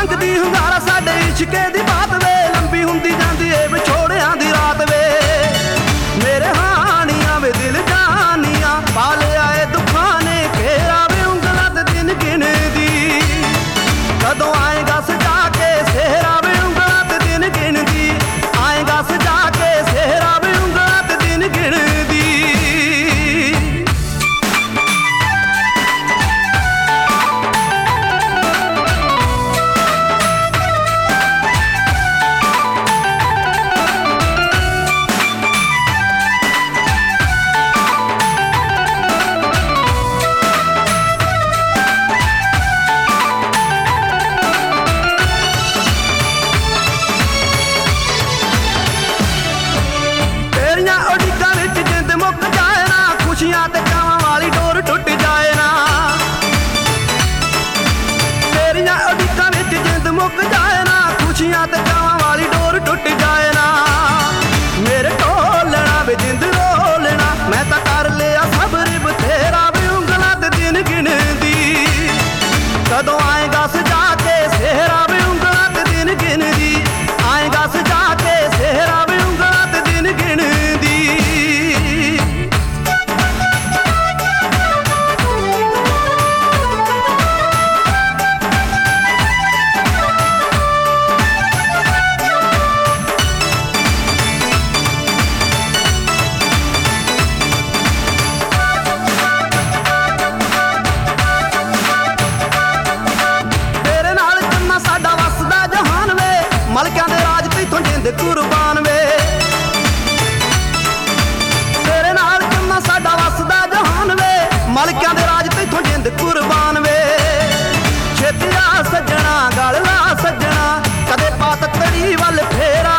ਮੰਗਦੀ ਹੁੰਗਾਰਾ ਸਾਡੇ ਇਸ਼ਕੇ ਦੀ ਬਾਤ ਵੇ, ਲੰਬੀ ਹੁੰਦੀ ਜਾਂਦੀ ਏ ਵਿਛੋੜਿਆਂ ਦੀ ਰਾਤ ਵੇ। ਮੇਰੇ ਹਾਨੀਆਂ ਵੇ ਦਿਲ ਜਾਨੀਆਂ, ਪਾ ਲਿਆ ਏ ਦੁੱਖਾਂ ਨੇ ਘੇਰਾ ਵੇ, ਉਂਗਲਾਂ ਤੇ ਦਿਨ ਗਿਣਦੀ। ਕਦੋਂ ਆਏਗਾ ਸਜਾ ਕੇ ਸਿਹਰਾ ਵੇ, ਉਂਗਲਾਂ ਤੇ ਦਿਨ ਗਿਣਦੀ। ਆਏਗਾ ਸਜਾ ਕੇ ਸਿਹਰਾ ਵੇ, ਉਂਗਲਾਂ ਤੇ ਦਿਨ ਗਿਣਦੀ। ਉਡੀਕਾਂ ਵਿੱਚ ਜਿੰਦ ਮੁੱਕ ਜਾਏ ਨਾ, ਖੁਸ਼ੀਆਂ ਤੇ ਚਾਵਾਂ ਵਾਲੀ ਡੋਰ ਟੁੱਟ ਜਾਏ ਨਾ। ਤੇਰੀਆਂ ਉਡੀਕਾਂ ਵਿੱਚ ਜਿੰਦ ਮੁੱਕ ਜਾਏ ਨਾ, ਖੁਸ਼ੀਆਂ ਤੇ ਚਾਵਾਂ ਵਾਲੀ ਡੋਰ ਟੁੱਟ ਜਾਏ ਨਾ। ਮੇਰੇ ਢੋਲਣਾ ਵੇ ਜਿੰਦ ਰੋਲਣਾ, ਮੈਂ ਤਾਂ ਕਰ ਲਿਆ ਸਬਰ ਬਥੇਰਾ ਵੇ, ਉਂਗਲਾਂ ਤੇ ਦਿਨ ਗਿਣਦੀ। ਕਦੋਂ ਆਏਗਾ ਸਜਾ ਕੇ ਸਿਹਰਾ ਵੇ, ਉਂਗਲਾਂ ਤੇ ਦਿਨ ਗਿਣਦੀ। ਆਏਗਾ ਸਜਾ ਕੇ ਸਿਹਰਾ ਵੇ, ਉਂਗਲਾਂ ਤੇ ਦਿਨ ਗਿਣਦੀ। ਸਾਡਾ ਵਸਦਾ ਜਹਾਨ ਵੇ, ਮਲਕਿਆਂ ਦੇ ਰਾਜ ਤੈਥੋਂ ਜਿੰਦ ਕੁਰਬਾਨ ਵੇ। ਤੇਰੇ ਨਾਲ ਜੰਮਾ ਸਾਡਾ ਵਸਦਾ ਜਹਾਨ ਵੇ, ਮਲਕਿਆਂ ਦੇ ਰਾਜ ਤੈਥੋਂ ਜਿੰਦ ਕੁਰਬਾਨ ਵੇ। ਛੇਤੀ ਆ ਸੱਜਣਾ ਗਲ ਲਾ ਸੱਜਣਾ, ਕਦੇ ਪਾ ਤਕੜੀ ਵੱਲ ਫੇਰਾ